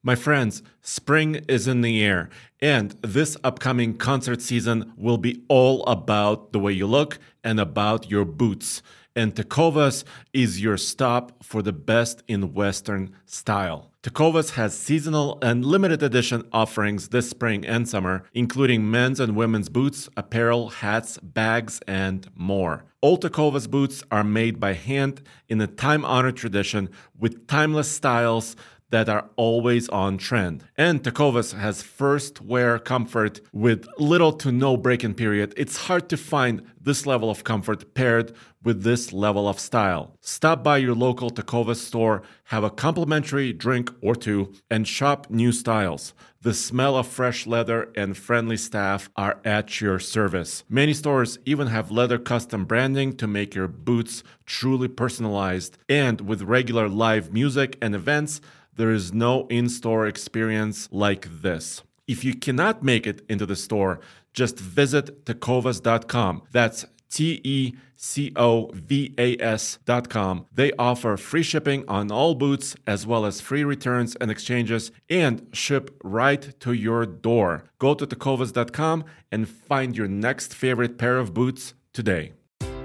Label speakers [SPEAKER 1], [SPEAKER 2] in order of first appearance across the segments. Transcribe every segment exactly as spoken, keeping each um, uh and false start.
[SPEAKER 1] My friends, spring is in the air, and this upcoming concert season will be all about the way you look and about your boots. And Tecovas is your stop for the best in Western style. Tecovas has seasonal and limited edition offerings this spring and summer, including men's and women's boots, apparel, hats, bags, and more. All Tecovas boots are made by hand in a time-honored tradition with timeless styles that are always on trend. And Tecovas has first wear comfort with little to no break-in period. It's hard to find this level of comfort paired with this level of style. Stop by your local Tecovas store, have a complimentary drink or two, and shop new styles. The smell of fresh leather and friendly staff are at your service. Many stores even have leather custom branding to make your boots truly personalized. And with regular live music and events, there is no in-store experience like this. If you cannot make it into the store, just visit tecovas dot com. That's T E C O V A S dot com. They offer free shipping on all boots, as well as free returns and exchanges, and ship right to your door. Go to tecovas dot com and find your next favorite pair of boots today.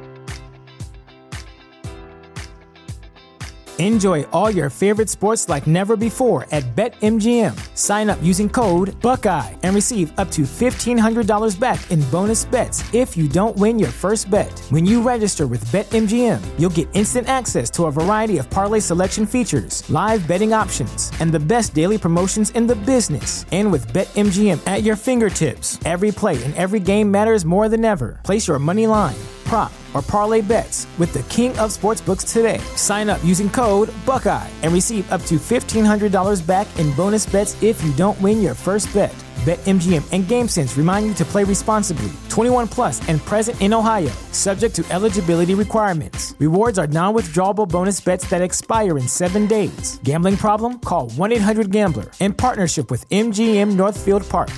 [SPEAKER 2] Enjoy all your favorite sports like never before at BetMGM. Sign up using code Buckeye and receive up to fifteen hundred dollars back in bonus bets if you don't win your first bet. When you register with BetMGM, you'll get instant access to a variety of parlay selection features, live betting options, and the best daily promotions in the business. And with BetMGM at your fingertips, every play and every game matters more than ever. Place your money line, prop, or parlay bets with the king of sportsbooks today. Sign up using code Buckeye and receive up to fifteen hundred dollars back in bonus bets if you don't win your first bet. BetMGM and GameSense remind you to play responsibly. twenty-one plus and present in Ohio, subject to eligibility requirements. Rewards are non-withdrawable bonus bets that expire in seven days. Gambling problem? Call one eight hundred gambler. In partnership with M G M Northfield Park.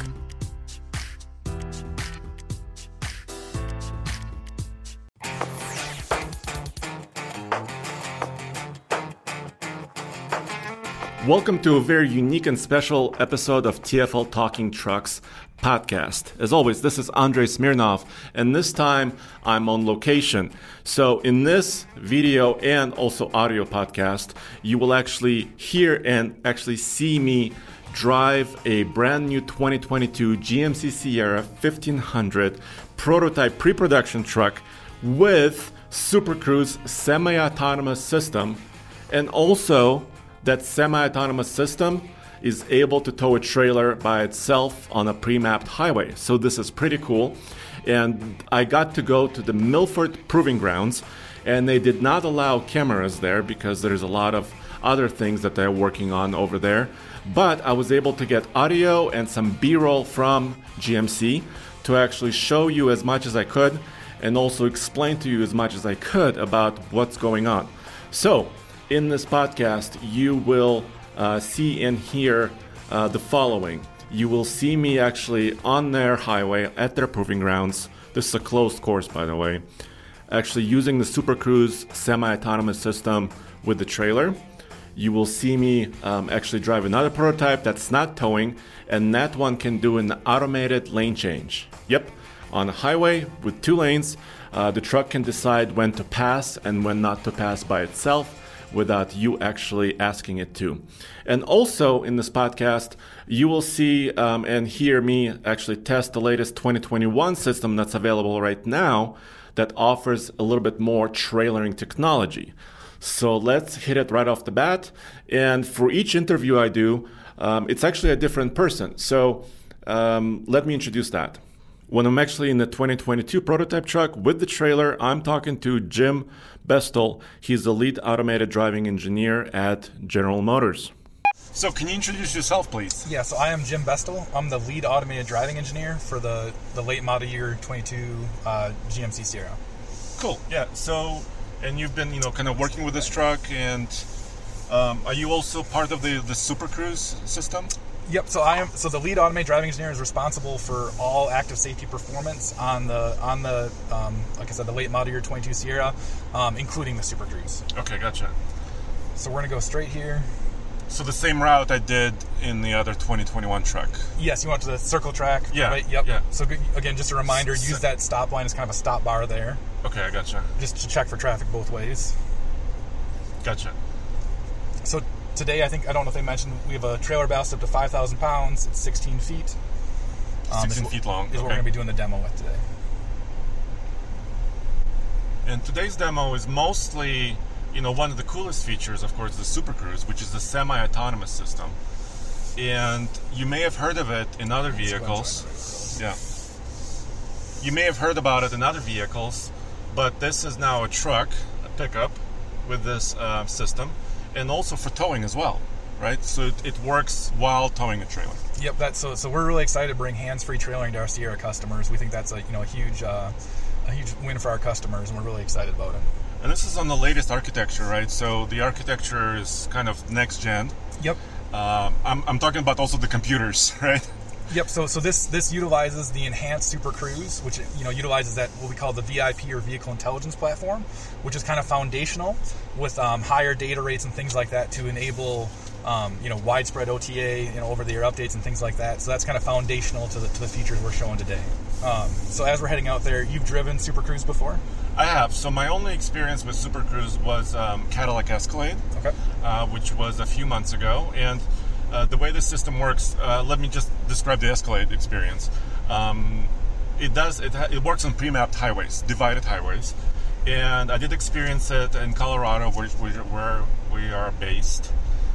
[SPEAKER 1] Welcome to a very unique and special episode of T F L Talking Trucks podcast. As always, this is Andrei Smirnov, and this time I'm on location. So in this video and also audio podcast, you will actually hear and actually see me drive a brand new twenty twenty-two G M C Sierra fifteen hundred prototype pre-production truck with Super Cruise semi-autonomous system, and also that semi-autonomous system is able to tow a trailer by itself on a pre-mapped highway. So this is pretty cool. And I got to go to the Milford Proving Grounds, and they did not allow cameras there because there's a lot of other things that they're working on over there. But I was able to get audio and some B-roll from G M C to actually show you as much as I could and also explain to you as much as I could about what's going on. So in this podcast, you will uh, see and hear uh, the following. You will see me actually on their highway at their proving grounds. This is a closed course, by the way. Actually using the Super Cruise semi-autonomous system with the trailer. You will see me um, actually drive another prototype that's not towing, and that one can do an automated lane change. Yep, on a highway with two lanes, uh, the truck can decide when to pass and when not to pass by itself, without you actually asking it to. And also in this podcast, you will see um, and hear me actually test the latest twenty twenty-one system that's available right now that offers a little bit more trailering technology. So let's hit it right off the bat. And for each interview I do, um, it's actually a different person. So um, let me introduce that. When I'm actually in the twenty twenty-two prototype truck with the trailer, I'm talking to Jim Bestel. He's the lead automated driving engineer at General Motors.
[SPEAKER 3] So can you introduce yourself, please?
[SPEAKER 4] Yeah, so I am Jim Bestel. I'm the lead automated driving engineer for the, the late model year twenty-two uh, G M C Sierra.
[SPEAKER 3] Cool, yeah. So, and you've been, you know, kind of working with this truck, and um, are you also part of the, the Super Cruise system?
[SPEAKER 4] Yep. So I am. So the lead automated driving engineer is responsible for all active safety performance on the on the um, like I said, the late model year twenty-two Sierra, um, including the Super Cruise.
[SPEAKER 3] Okay, gotcha.
[SPEAKER 4] So we're gonna go straight here.
[SPEAKER 3] So the same route I did in the other twenty twenty-one truck.
[SPEAKER 4] Yes, you went to the circle track.
[SPEAKER 3] Yeah.
[SPEAKER 4] Right? Yep.
[SPEAKER 3] Yeah.
[SPEAKER 4] So again, just a reminder, use that stop line as kind of a stop bar there.
[SPEAKER 3] Okay, I gotcha.
[SPEAKER 4] Just to check for traffic both ways.
[SPEAKER 3] Gotcha.
[SPEAKER 4] So today, I think, I don't know if they mentioned, we have a trailer ballast up to five thousand pounds. It's sixteen feet. Um,
[SPEAKER 3] sixteen
[SPEAKER 4] is,
[SPEAKER 3] feet long.
[SPEAKER 4] Is
[SPEAKER 3] okay.
[SPEAKER 4] what we're going to be doing the demo with today.
[SPEAKER 3] And today's demo is mostly, you know, one of the coolest features, of course, the Super Cruise, which is the semi-autonomous system. And you may have heard of it in other vehicles. Yeah. You may have heard about it in other vehicles, but this is now a truck, a pickup, with this uh, system, and also for towing as well, right? So it, it works while towing a trailer.
[SPEAKER 4] Yep. That's so. So we're really excited to bring hands-free trailering to our Sierra customers. We think that's a you know a huge, uh, a huge win for our customers, and we're really excited about it.
[SPEAKER 3] And this is on the latest architecture, right? So the architecture is kind of next gen.
[SPEAKER 4] Yep.
[SPEAKER 3] Um, I'm, I'm talking about also the computers, right?
[SPEAKER 4] Yep. So so this this utilizes the enhanced Super Cruise, which you know utilizes that what we call the V I P or Vehicle Intelligence Platform, which is kind of foundational with um, higher data rates and things like that to enable um, you know widespread O T A, you know over-the-air updates and things like that. So that's kind of foundational to the to the features we're showing today. Um, so as we're heading out there, you've driven Super Cruise before?
[SPEAKER 3] I have. So my only experience with Super Cruise was um, Cadillac Escalade,
[SPEAKER 4] Okay.
[SPEAKER 3] uh, which was a few months ago. And uh, the way the system works, uh, let me just describe the Escalade experience. Um, it does. It, ha- it works on pre-mapped highways, divided highways, and I did experience it in Colorado, where, where we are based,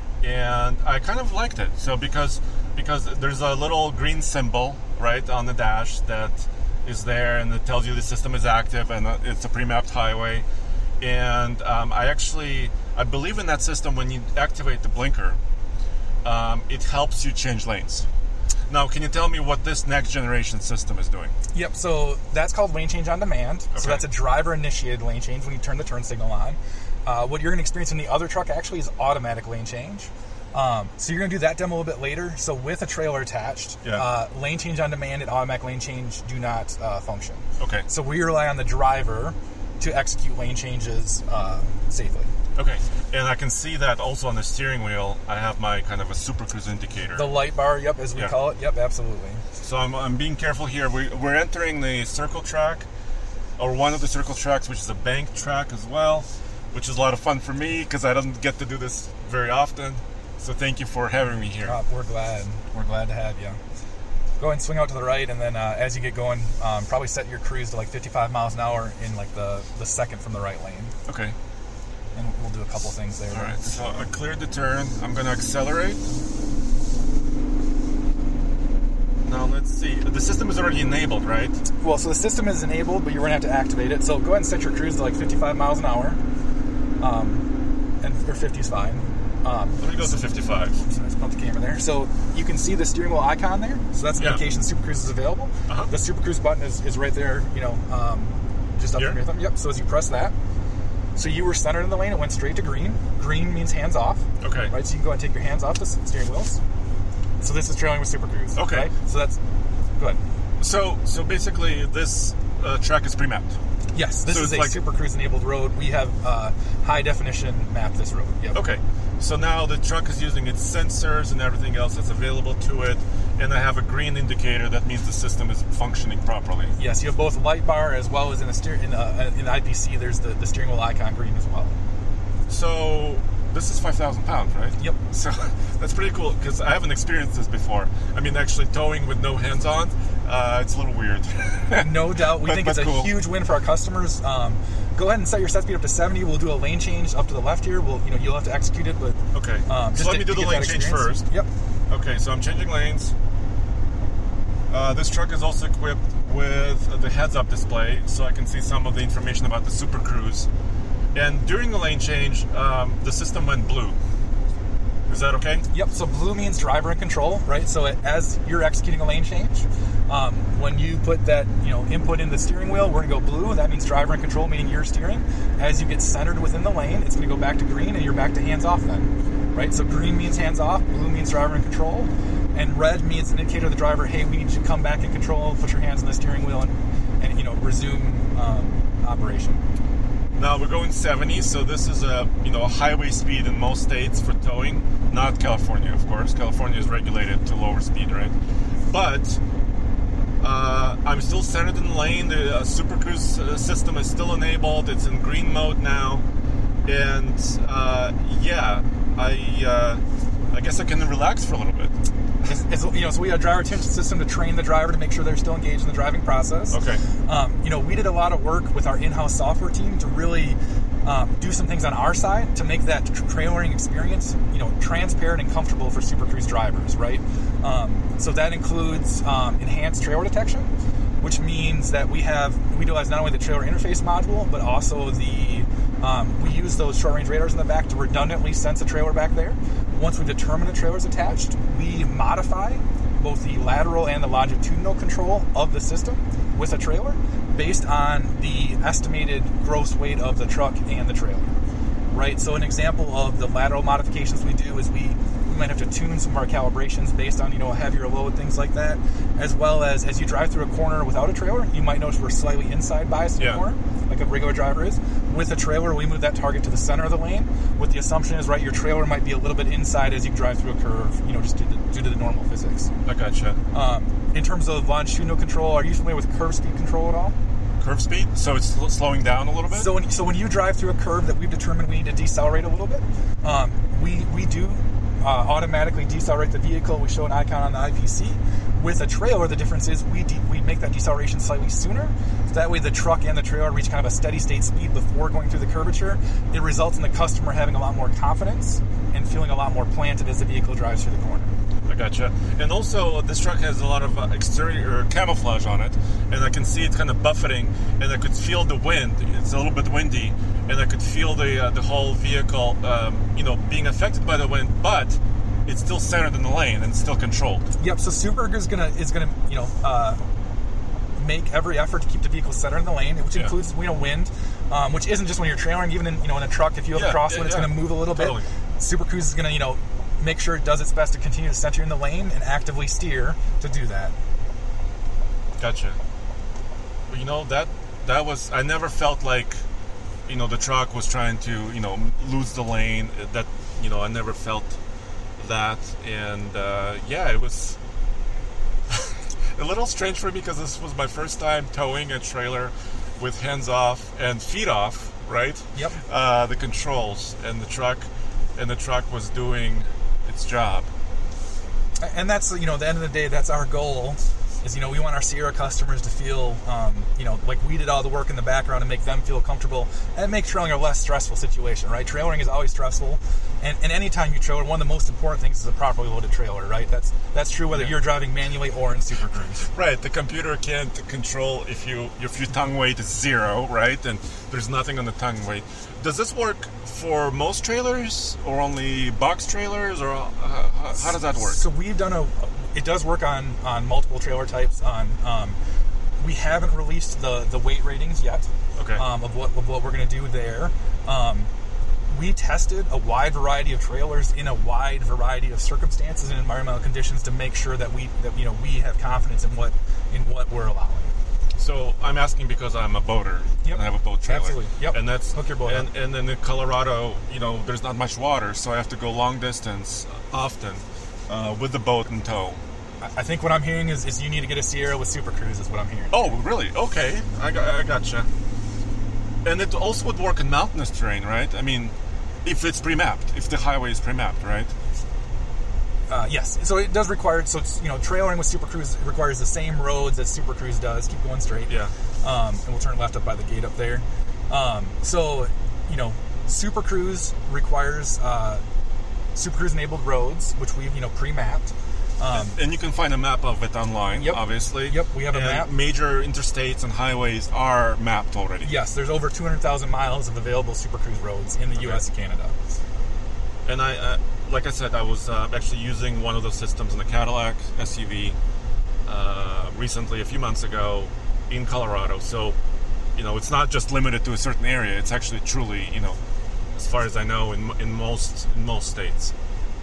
[SPEAKER 3] and I kind of liked it. So because because there's a little green symbol right on the dash that is there, and it tells you the system is active and it's a pre-mapped highway. And um, I actually, I believe in that system. When you activate the blinker, um, it helps you change lanes. Now, can you tell me what this next generation system is doing?
[SPEAKER 4] Yep, so that's called lane change on demand.
[SPEAKER 3] Okay.
[SPEAKER 4] So that's a driver-initiated lane change when you turn the turn signal on. Uh, what you're going to experience in the other truck actually is automatic lane change. Um, so you're going to do that demo a little bit later. So with a trailer attached,
[SPEAKER 3] Yeah.
[SPEAKER 4] uh, lane change on demand and automatic lane change do not uh, function.
[SPEAKER 3] Okay.
[SPEAKER 4] So we rely on the driver to execute lane changes uh, safely.
[SPEAKER 3] Okay, and I can see that also on the steering wheel. I have my kind of a Super Cruise indicator.
[SPEAKER 4] The light bar, yep, as we
[SPEAKER 3] Yeah.
[SPEAKER 4] call it. Yep, absolutely.
[SPEAKER 3] So I'm, I'm being careful here. We, we're entering the circle track, or one of the circle tracks, which is a bank track as well, which is a lot of fun for me because I don't get to do this very often. So thank you for having me here.
[SPEAKER 4] Uh, we're glad. We're glad to have you. Go ahead and swing out to the right, and then uh, as you get going, um, probably set your cruise to like fifty-five miles an hour in like the, the second from the right lane.
[SPEAKER 3] Okay.
[SPEAKER 4] And we'll do a couple things there.
[SPEAKER 3] All right. So I cleared the turn. I'm going to accelerate. Now let's see. The system is already enabled, right?
[SPEAKER 4] Well, so the system is enabled, but you're going to have to activate it. So go ahead and set your cruise to like fifty-five miles an hour. Um, and or fifty is fine. Um,
[SPEAKER 3] Let me go to fifty-five.
[SPEAKER 4] Sorry, I bumped the camera there. So you can see the steering wheel icon there. So that's an
[SPEAKER 3] Yeah.
[SPEAKER 4] indication Super Cruise is available.
[SPEAKER 3] Uh-huh.
[SPEAKER 4] The Super Cruise button is, is right there, you know, um, just up
[SPEAKER 3] Here?
[SPEAKER 4] from your thumb. Yep. So as you press that, so you were centered in the lane, it went straight to green. Green means hands off.
[SPEAKER 3] Okay.
[SPEAKER 4] Right. So you can go ahead and take your hands off the s- steering wheels. So this is trailing with Super Cruise.
[SPEAKER 3] Okay.
[SPEAKER 4] Right? So that's go ahead.
[SPEAKER 3] So so basically, this uh, track is pre-mapped.
[SPEAKER 4] Yes, this
[SPEAKER 3] So
[SPEAKER 4] is
[SPEAKER 3] it's
[SPEAKER 4] a
[SPEAKER 3] like-
[SPEAKER 4] Super Cruise enabled road. We have uh, high definition mapped this road. Yep.
[SPEAKER 3] Okay. So now the truck is using its sensors and everything else that's available to it, and I have a green indicator. That means the system is functioning properly.
[SPEAKER 4] Yes, you have both light bar as well as in the steer in, uh, in the I P C. There's the, the steering wheel icon green as well.
[SPEAKER 3] So this is five thousand pounds, right?
[SPEAKER 4] Yep.
[SPEAKER 3] So that's pretty cool because I haven't experienced this before. I mean, actually towing with no hands on, uh, it's a little weird.
[SPEAKER 4] No doubt, we
[SPEAKER 3] But-
[SPEAKER 4] think
[SPEAKER 3] but
[SPEAKER 4] it's a
[SPEAKER 3] cool.
[SPEAKER 4] huge win for our customers. Um, go ahead and set your set speed up to seventy. We'll do a lane change up to the left here. We'll, you know, you'll have to execute it, but
[SPEAKER 3] Okay.
[SPEAKER 4] um, just
[SPEAKER 3] so let
[SPEAKER 4] to-
[SPEAKER 3] me do
[SPEAKER 4] to
[SPEAKER 3] the
[SPEAKER 4] get
[SPEAKER 3] lane
[SPEAKER 4] that
[SPEAKER 3] change
[SPEAKER 4] experience.
[SPEAKER 3] first.
[SPEAKER 4] Yep.
[SPEAKER 3] Okay, so I'm changing lanes. Uh, this truck is also equipped with the heads-up display, so I can see some of the information about the Super Cruise. And during the lane change, um, the system went blue. Is that okay?
[SPEAKER 4] Yep. So blue means driver in control, right? So it, as you're executing a lane change, um, when you put that, you know, input in the steering wheel, we're gonna go blue. That means driver in control, meaning you're steering. As you get centered within the lane, it's gonna go back to green, and you're back to hands off then, right? So green means hands off, blue means driver in control, and red means an indicator to the driver, hey, we need you to come back in control, put your hands on the steering wheel, and, and you know, resume um, operation.
[SPEAKER 3] Now we're going seventy, so this is a you know a highway speed in most states for towing. Not California, of course. California is regulated to lower speed, right? But uh, I'm still centered in the lane. The uh, Super Cruise uh, system is still enabled. It's in green mode now. And uh, yeah, I uh, I guess I can relax for a little bit.
[SPEAKER 4] It's, it's, you know, so we have a driver attention system to train the driver to make sure they're still engaged in the driving process.
[SPEAKER 3] Okay.
[SPEAKER 4] Um, you know, we did a lot of work with our in-house software team to really um, do some things on our side to make that tra- trailering experience, you know, transparent and comfortable for Super Cruise drivers, right? Um, so that includes um, enhanced trailer detection, which means that we have we utilize not only the trailer interface module, but also the um, we use those short-range radars in the back to redundantly sense a trailer back there. Once we determine a trailer is attached, we modify both the lateral and the longitudinal control of the system with a trailer based on the estimated gross weight of the truck and the trailer, right? So an example of the lateral modifications we do is we, we might have to tune some of our calibrations based on, you know, a heavier load, things like that, as well as as you drive through a corner without a trailer, you might notice we're slightly inside biased in
[SPEAKER 3] Yeah.
[SPEAKER 4] the corner, like a regular driver is. With a trailer, we move that target to the center of the lane, with the assumption is, right, your trailer might be a little bit inside as you drive through a curve, you know, just due to, due to the normal physics.
[SPEAKER 3] I gotcha.
[SPEAKER 4] Um, in terms of longitudinal control, are you familiar with curve speed control at all?
[SPEAKER 3] Curve speed? So it's sl- slowing down a little bit?
[SPEAKER 4] So when, so when you drive through a curve that we've determined we need to decelerate a little bit, um, we, we do uh, automatically decelerate the vehicle. We show an icon on the I P C. With a trailer, the difference is we de- we make that deceleration slightly sooner. So that way the truck and the trailer reach kind of a steady state speed before going through the curvature. It results in the customer having a lot more confidence and feeling a lot more planted as the vehicle drives through the corner.
[SPEAKER 3] I gotcha. And also, this truck has a lot of uh, exterior camouflage on it, and I can see it kind of buffeting, and I could feel the wind. It's a little bit windy, and I could feel the uh, the whole vehicle, um, you know, being affected by the wind, but it's still centered in the lane and still controlled.
[SPEAKER 4] Yep. So Super is gonna is gonna you know uh, make every effort to keep the vehicle centered in the lane, which
[SPEAKER 3] Yeah.
[SPEAKER 4] includes you know wind, um, which isn't just when you're trailering. Even in you know in a truck, if you have
[SPEAKER 3] Yeah,
[SPEAKER 4] a crosswind,
[SPEAKER 3] yeah,
[SPEAKER 4] it's
[SPEAKER 3] yeah.
[SPEAKER 4] gonna move a little
[SPEAKER 3] Totally.
[SPEAKER 4] bit. Super Cruise is gonna you know make sure it does its best to continue to center in the lane and actively steer to do that.
[SPEAKER 3] Gotcha. Well, you know, that that was, I never felt like, you know, the truck was trying to, you know, lose the lane. That, you know, I never felt that. And uh, yeah, it was a little strange for me because this was my first time towing a trailer with hands off and feet off, right?
[SPEAKER 4] Yep.
[SPEAKER 3] Uh, the controls and the truck, and the truck was doing its job.
[SPEAKER 4] And that's, you know, at the end of the day, that's our goal, is, you know, we want our Sierra customers to feel, um, you know, like we did all the work in the background to make them feel comfortable and make trailing a less stressful situation, right? Trailering is always stressful. And, and anytime you trailer, one of the most important things is a properly loaded trailer, right? That's that's true whether
[SPEAKER 3] Yeah.
[SPEAKER 4] you're driving manually or in Super Cruise.
[SPEAKER 3] Right, the computer can't control if you if your tongue weight is zero, right? And there's nothing on the tongue weight. Does this work for most trailers, or only box trailers, or uh, how, how does that work?
[SPEAKER 4] So we've done a, it does work on, on multiple trailer types. On um, we haven't released the, the weight ratings yet.
[SPEAKER 3] Okay.
[SPEAKER 4] Um, of what of what we're going to do there. Um, we tested a wide variety of trailers in a wide variety of circumstances and environmental conditions to make sure that we that you know we have confidence in what in what we're allowing.
[SPEAKER 3] So I'm asking because I'm a boater.
[SPEAKER 4] Yep.
[SPEAKER 3] And I have a boat trailer.
[SPEAKER 4] Absolutely. Yep.
[SPEAKER 3] And that's
[SPEAKER 4] Hook your boat
[SPEAKER 3] and,
[SPEAKER 4] up.
[SPEAKER 3] and then in Colorado, you know, there's not much water, so I have to go long distance often uh, with the boat in tow.
[SPEAKER 4] I I think what I'm hearing is, is you need to get a Sierra with Super Cruise is what I'm hearing.
[SPEAKER 3] Oh, really? Okay, I got, I gotcha. And it also would work in mountainous terrain, right? I mean, if it's pre-mapped, if the highway is pre-mapped, right?
[SPEAKER 4] Uh, yes. So it does require, so it's, you know, trailering with Super Cruise requires the same roads as Super Cruise does. Keep going straight.
[SPEAKER 3] Yeah.
[SPEAKER 4] Um, and we'll turn left up by the gate up there. Um, so, you know, Super Cruise requires uh, Super Cruise enabled roads, which we've, you know, pre-mapped. Um,
[SPEAKER 3] And you can find a map of it online,
[SPEAKER 4] Yep.
[SPEAKER 3] obviously.
[SPEAKER 4] Yep, we have a
[SPEAKER 3] And
[SPEAKER 4] map.
[SPEAKER 3] Major interstates and highways are mapped already.
[SPEAKER 4] yes, there's over two hundred thousand miles of available Super Cruise roads in the U S and Canada.
[SPEAKER 3] And I, uh, like I said, I was uh, actually using one of those systems in the Cadillac S U V uh, recently, a few months ago, in Colorado. So, you know, it's not just limited to a certain area. It's actually truly, you know, as far as I know, in in most in most states.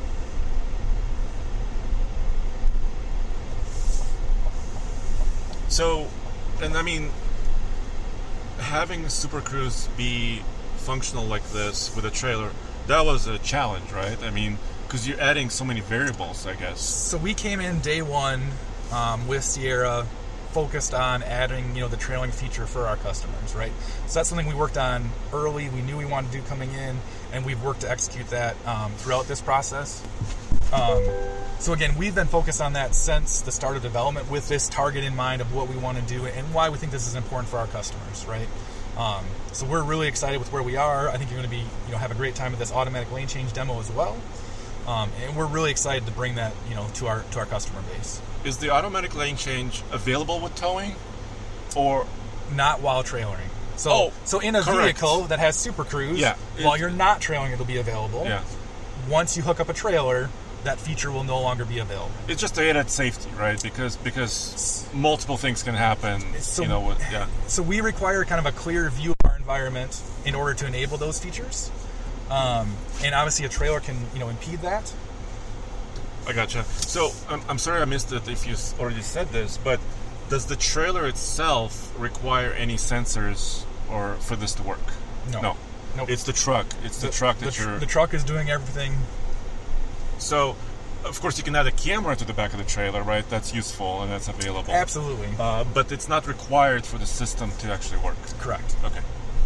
[SPEAKER 3] So, and I mean, having Super Cruise be functional like this with a trailer, that was a challenge, right? I mean, because you're adding so many variables, I guess.
[SPEAKER 4] So we came in day one um, with Sierra, focused on adding, you know, the trailing feature for our customers, right? So that's something we worked on early. We knew we wanted to do coming in, and we've worked to execute that um, throughout this process. Um, so again, we've been focused on that since the start of development, with this target in mind of what we want to do and why we think this is important for our customers, right? Um, so we're really excited with where we are. I think you're going to be, you know, have a great time with this automatic lane change demo as well. Um, and we're really excited to bring that, you know, to our to our customer base.
[SPEAKER 3] Is the automatic lane change available with towing, or
[SPEAKER 4] not while trailering? So,
[SPEAKER 3] oh,
[SPEAKER 4] so in a
[SPEAKER 3] correct.
[SPEAKER 4] vehicle that has Super Cruise,
[SPEAKER 3] yeah,
[SPEAKER 4] while you're not trailing, it'll be available.
[SPEAKER 3] Yeah.
[SPEAKER 4] Once you hook up a trailer, that feature will no longer be available.
[SPEAKER 3] It's just to add safety, right? Because because multiple things can happen.
[SPEAKER 4] So,
[SPEAKER 3] you know, with, yeah.
[SPEAKER 4] So we require kind of a clear view of our environment in order to enable those features. Um, and obviously, a trailer can, you know, impede that.
[SPEAKER 3] I gotcha. So I'm, I'm sorry I missed it if you already said this, but does the trailer itself require any sensors or for this to work?
[SPEAKER 4] No.
[SPEAKER 3] No.
[SPEAKER 4] Nope.
[SPEAKER 3] It's the truck. It's the,
[SPEAKER 4] the
[SPEAKER 3] truck
[SPEAKER 4] the,
[SPEAKER 3] that
[SPEAKER 4] tr-
[SPEAKER 3] you're.
[SPEAKER 4] The truck is doing everything.
[SPEAKER 3] So, of course, you can add a camera to the back of the trailer, right? That's useful and that's available.
[SPEAKER 4] Absolutely.
[SPEAKER 3] Uh, but it's not required for the system to actually work.
[SPEAKER 4] Correct.
[SPEAKER 3] Okay.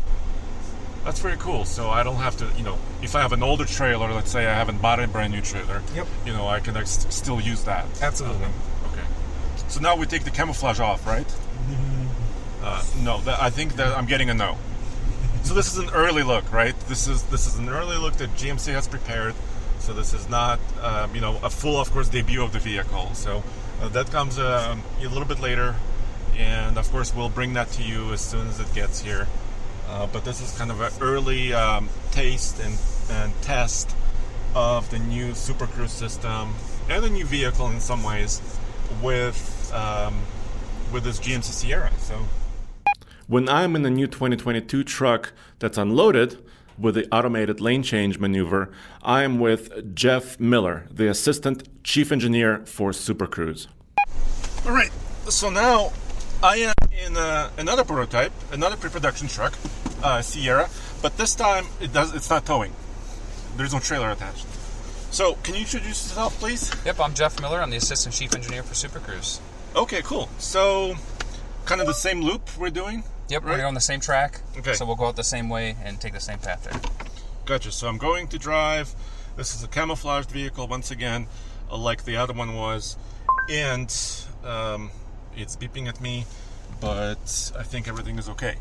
[SPEAKER 3] That's very cool. So I don't have to, you know, if I have an older trailer, let's say I haven't bought a brand new trailer,
[SPEAKER 4] yep.
[SPEAKER 3] you know, I can ex- still use that.
[SPEAKER 4] Absolutely.
[SPEAKER 3] Uh, okay. So now we take the camouflage off, right? Mm-hmm. Uh, no, that, I think that I'm getting a no. So this is an early look, right? This is this is an early look that G M C has prepared. So this is not, um, you know, a full, of course, debut of the vehicle. So uh, that comes um, a little bit later, and of course we'll bring that to you as soon as it gets here. Uh, but this is kind of an early um, taste and, and test of the new Super Cruise system and the new vehicle in some ways with um, with this G M C Sierra. So
[SPEAKER 1] when I'm in a new twenty twenty-two truck that's unloaded with the automated lane change maneuver, I am with Jeff Miller, the Assistant Chief Engineer for Super Cruise.
[SPEAKER 3] All right, so now I am in uh, another prototype, another pre-production truck, uh, Sierra, but this time it does. It's not towing. There's no trailer attached. So, can you introduce yourself, please?
[SPEAKER 5] Yep, I'm Jeff Miller. I'm the Assistant Chief Engineer for Super Cruise.
[SPEAKER 3] Okay, cool. So, kind of the same loop we're doing?
[SPEAKER 5] Yep,
[SPEAKER 3] right?
[SPEAKER 5] we're on the same track.
[SPEAKER 3] Okay.
[SPEAKER 5] So we'll go out the same way and take the same path there.
[SPEAKER 3] Gotcha. So I'm going to drive. This is a camouflaged vehicle, once again, uh, like the other one was. And um, it's beeping at me, but I think everything is okay.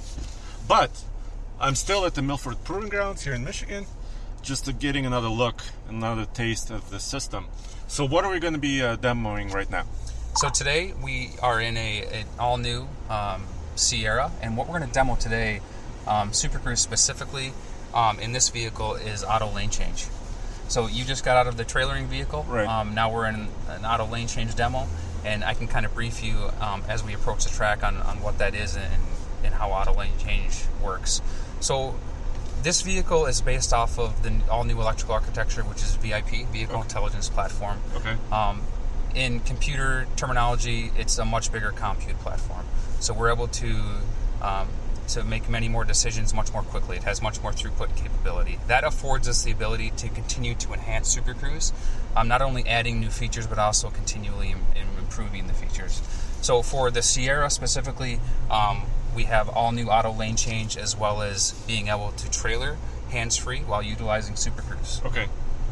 [SPEAKER 3] But I'm still at the Milford Proving Grounds here in Michigan, just to getting another look, another taste of the system. So what are we going to be uh, demoing right now?
[SPEAKER 5] So today we are in a an all-new um, Sierra, and what we're going to demo today, um, Super Cruise specifically, um, in this vehicle is auto lane change. So you just got out of the trailering vehicle.
[SPEAKER 3] Right.
[SPEAKER 5] Um, now we're in an auto lane change demo, and I can kind of brief you um, as we approach the track on, on what that is and, and how auto lane change works. So this vehicle is based off of the all-new electrical architecture, which is V I P, Vehicle
[SPEAKER 3] Okay.
[SPEAKER 5] Intelligence Platform.
[SPEAKER 3] Okay.
[SPEAKER 5] Um, in computer terminology, it's a much bigger compute platform. So we're able to um, to make many more decisions much more quickly. It has much more throughput capability. That affords us the ability to continue to enhance Super Cruise, um, not only adding new features, but also continually im- improving the features. So for the Sierra specifically, um, we have all new auto lane change, as well as being able to trailer hands-free while utilizing Super Cruise.
[SPEAKER 3] Okay.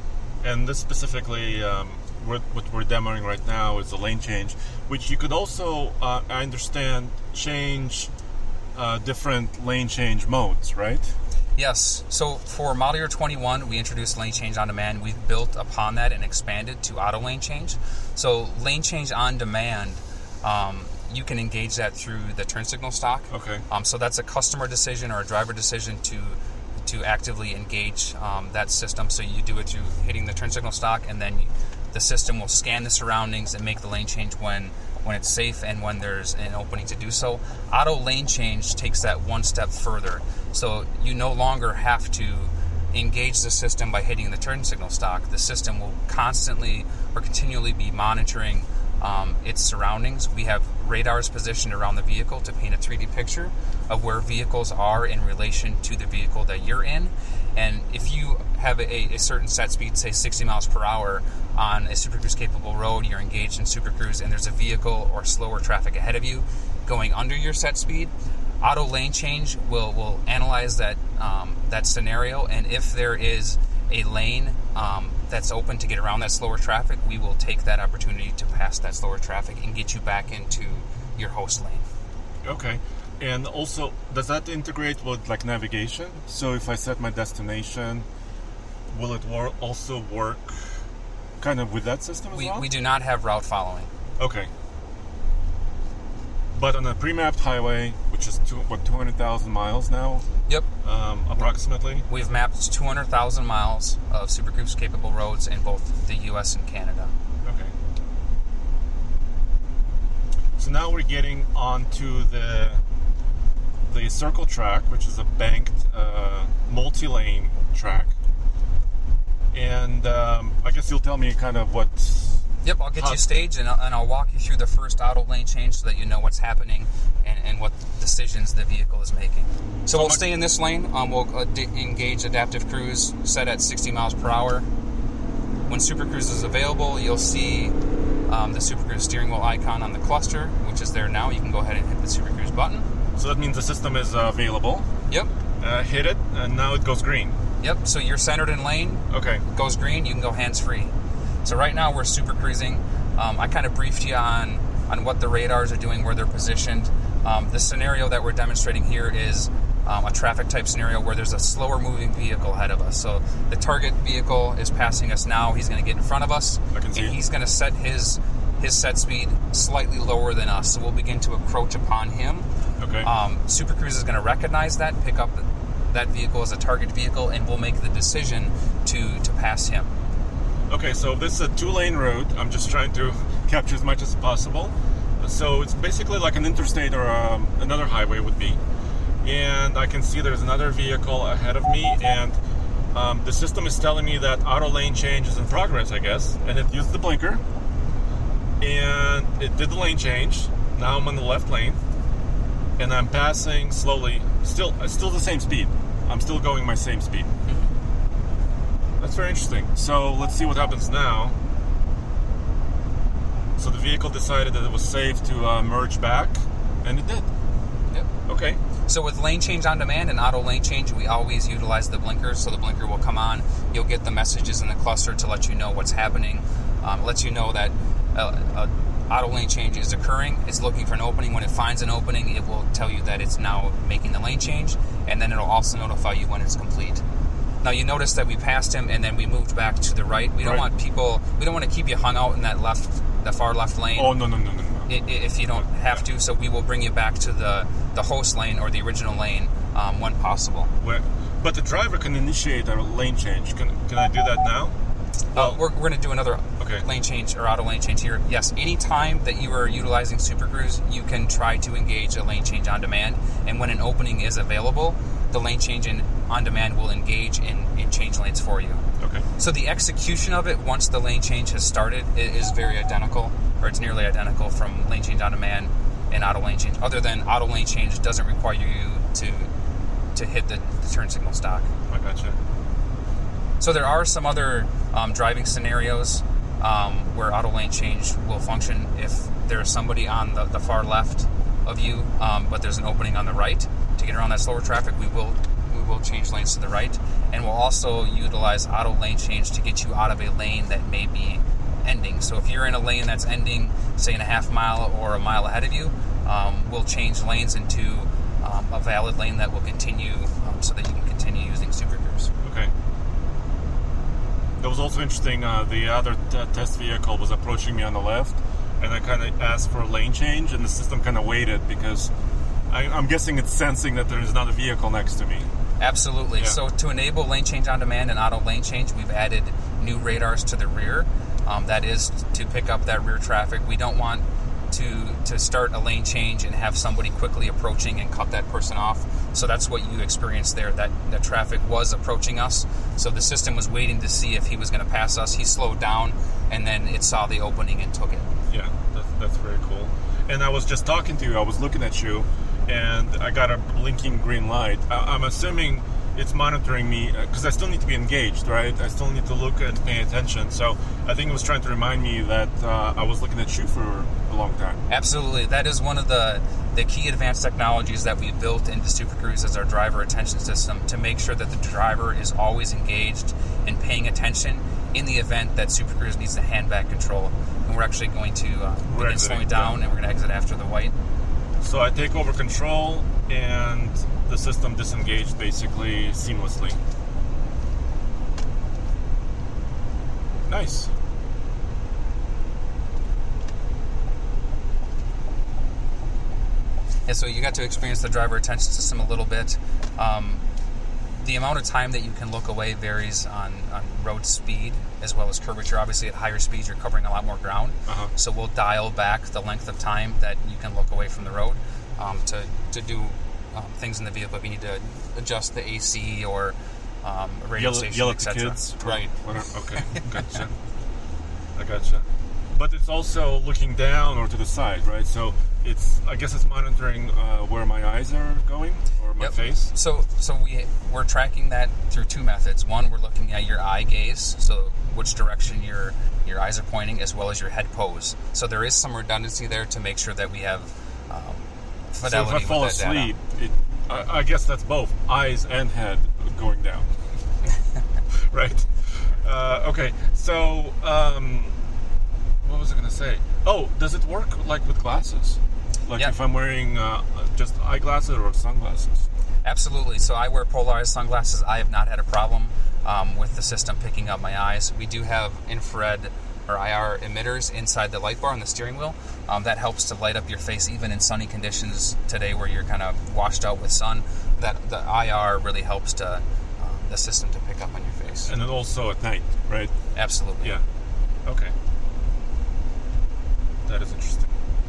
[SPEAKER 3] And this specifically, um, what, what we're demoing right now is the lane change, which you could also, uh, I understand, change uh, different lane change modes, right?
[SPEAKER 5] Yes. So for Model Year twenty-one, we introduced Lane Change on Demand. We've built upon that and expanded to Auto Lane Change. So Lane Change on Demand, um, you can engage that through the turn signal stock.
[SPEAKER 3] Okay.
[SPEAKER 5] Um, so that's a customer decision or a driver decision to to actively engage um, that system. So you do it through hitting the turn signal stock, and then you, the system will scan the surroundings and make the lane change when when it's safe and when there's an opening to do so. Auto lane change takes that one step further. So you no longer have to engage the system by hitting the turn signal stock. The system will constantly or continually be monitoring um, its surroundings. We have radars positioned around the vehicle to paint a three D picture of where vehicles are in relation to the vehicle that you're in. And if you have a, a certain set speed, say sixty miles per hour on a Super Cruise capable road, you're engaged in Super Cruise, and there's a vehicle or slower traffic ahead of you going under your set speed, auto lane change will, will analyze that um, that scenario, and if there is a lane um, that's open to get around that slower traffic, we will take that opportunity to pass that slower traffic and get you back into your host lane.
[SPEAKER 3] Okay. And also, does that integrate with like navigation? So if I set my destination, will it wor- also work kind of with that system as
[SPEAKER 5] we,
[SPEAKER 3] well?
[SPEAKER 5] We do not have route following.
[SPEAKER 3] Okay. But on a pre-mapped highway, which is two, what, two hundred thousand miles now?
[SPEAKER 5] Yep.
[SPEAKER 3] Um, approximately?
[SPEAKER 5] We've mapped two hundred thousand miles of Super Cruise capable roads in both the U S and Canada.
[SPEAKER 3] Okay. So now we're getting onto the the circle track, which is a banked uh, multi-lane track. And um, I guess you'll tell me kind of what...
[SPEAKER 5] Yep, I'll get
[SPEAKER 3] how,
[SPEAKER 5] you staged, and I'll, and I'll walk you through the first auto lane change so that you know what's happening and, and what decisions the vehicle is making. So, so we'll stay in this lane. Um, we'll uh, d- engage Adaptive Cruise set at sixty miles per hour. When Super Cruise is available, you'll see um, the Super Cruise steering wheel icon on the cluster, which is there now. You can go ahead and hit the Super Cruise button.
[SPEAKER 3] So that means the system is uh, available.
[SPEAKER 5] Yep.
[SPEAKER 3] Uh, hit it, and now it goes green.
[SPEAKER 5] Yep, so you're centered in lane.
[SPEAKER 3] Okay.
[SPEAKER 5] It goes green, you can go hands-free. So right now we're super cruising. Um, I kind of briefed you on, on what the radars are doing, where they're positioned. Um, the scenario that we're demonstrating here is um, a traffic type scenario where there's a slower moving vehicle ahead of us. So the target vehicle is passing us now. He's going to get in front of us.
[SPEAKER 3] I can see
[SPEAKER 5] and
[SPEAKER 3] it.
[SPEAKER 5] He's going to set his his set speed slightly lower than us. So we'll begin to approach upon him.
[SPEAKER 3] Okay.
[SPEAKER 5] Um, Super Cruise is going to recognize that, pick up that vehicle as a target vehicle, and we'll make the decision to, to pass him.
[SPEAKER 3] Okay, so this is a two-lane road. I'm just trying to capture as much as possible. So it's basically like an interstate or um, another highway would be. And I can see there's another vehicle ahead of me, and um, the system is telling me that auto lane change is in progress, I guess. And it used the blinker, and it did the lane change. Now I'm on the left lane, and I'm passing slowly. Still, still the same speed. I'm still going my same speed. That's very interesting. So let's see what happens now. So the vehicle decided that it was safe to uh, merge back, and it did.
[SPEAKER 5] Yep.
[SPEAKER 3] Okay.
[SPEAKER 5] So with lane change on demand and auto lane change, we always utilize the blinker. So the blinker will come on. You'll get the messages in the cluster to let you know what's happening. Um, it lets you know that uh, uh, auto lane change is occurring. It's looking for an opening. When it finds an opening, it will tell you that it's now making the lane change, and then it'll also notify you when it's complete. Now you notice that we passed him and then we moved back to the right. We don't
[SPEAKER 3] Right.
[SPEAKER 5] want people. We don't want to keep you hung out in that left, that far left lane.
[SPEAKER 3] Oh no no no no no.
[SPEAKER 5] I- If you don't have to, so we will bring you back to the, the host lane or the original lane um, when possible.
[SPEAKER 3] Where, but the driver can initiate a lane change. Can can I do that now?
[SPEAKER 5] Uh, we're we're going to do another
[SPEAKER 3] Okay.
[SPEAKER 5] lane change or auto lane change here. Yes, any time that you are utilizing Super Cruise, you can try to engage a lane change on demand, and when an opening is available, the lane change in, on demand will engage and, and change lanes for you.
[SPEAKER 3] Okay.
[SPEAKER 5] So the execution of it once the lane change has started i- is very identical, or it's nearly identical from lane change on demand and auto lane change. Other than auto lane change doesn't require you to to hit the, the turn signal stock.
[SPEAKER 3] I gotcha.
[SPEAKER 5] So there are some other um, driving scenarios um, where auto lane change will function if there is somebody on the, the far left of you, um, but there's an opening on the right. To get around that slower traffic, we will we will change lanes to the right, and we'll also utilize auto lane change to get you out of a lane that may be ending. So if you're in a lane that's ending, say in a half mile or a mile ahead of you, um, we'll change lanes into um, a valid lane that will continue um, so that you can continue using Super Cruise.
[SPEAKER 3] Okay. That was also interesting. Uh, the other t- test vehicle was approaching me on the left, and I kind of asked for a lane change, and the system kind of waited because I, I'm guessing it's sensing that there is another vehicle next to me.
[SPEAKER 5] Absolutely.
[SPEAKER 3] Yeah.
[SPEAKER 5] So to enable lane change on demand and auto lane change, we've added new radars to the rear. Um, that is to pick up that rear traffic. We don't want to to start a lane change and have somebody quickly approaching and cut that person off. So that's what you experienced there. That that traffic was approaching us. So the system was waiting to see if he was going to pass us. He slowed down, and then it saw the opening and took it.
[SPEAKER 3] Yeah, that's, that's very cool. And I was just talking to you. I was looking at you, and I got a blinking green light. I, I'm assuming it's monitoring me because I still need to be engaged, right? I still need to look and pay attention. So I think it was trying to remind me that uh, I was looking at you for a long time.
[SPEAKER 5] Absolutely. That is one of the, the key advanced technologies that we built into Super Cruise as our driver attention system to make sure that the driver is always engaged and paying attention in the event that Super Cruise needs to hand back control. And we're actually going to uh, begin slowing down, and we're going to exit after the white.
[SPEAKER 3] So I take over control, and the system disengaged basically seamlessly. Nice.
[SPEAKER 5] Yeah, so you got to experience the driver attention system a little bit. Um, the amount of time that you can look away varies on, on road speed as well as curvature. Obviously, at higher speeds, you're covering a lot more ground. Uh-huh. So we'll dial back the length of time that you can look away from the road um, to, to do um, things in the vehicle. If you need to adjust the A C or um, a radio
[SPEAKER 3] yell,
[SPEAKER 5] station,
[SPEAKER 3] yell
[SPEAKER 5] et cetera.
[SPEAKER 3] Kids.
[SPEAKER 5] Right.
[SPEAKER 3] Okay, gotcha. I gotcha. But it's also looking down or to the side, right? So it's, I guess it's monitoring uh, where my eyes are going or my
[SPEAKER 5] yep.
[SPEAKER 3] face.
[SPEAKER 5] So so we, we're tracking that through two methods. One, we're looking at your eye gaze, so which direction your your eyes are pointing, as well as your head pose. So there is some redundancy there to make sure that we have um, fidelity
[SPEAKER 3] so if I fall
[SPEAKER 5] with that
[SPEAKER 3] asleep,
[SPEAKER 5] data.
[SPEAKER 3] It, I, I guess that's both eyes and head going down. Right? Uh, okay, so... Um, what was I going to say? Oh, does it work like with glasses? Like
[SPEAKER 5] yeah.
[SPEAKER 3] if I'm wearing uh, just eyeglasses or sunglasses?
[SPEAKER 5] Absolutely. So I wear polarized sunglasses. I have not had a problem um, with the system picking up my eyes. We do have infrared or I R emitters inside the light bar on the steering wheel. Um, that helps to light up your face even in sunny conditions today where you're kind of washed out with sun. That the I R really helps to um, the system to pick up on your face.
[SPEAKER 3] And then also at night, right?
[SPEAKER 5] Absolutely.
[SPEAKER 3] Yeah. Okay. That is interesting.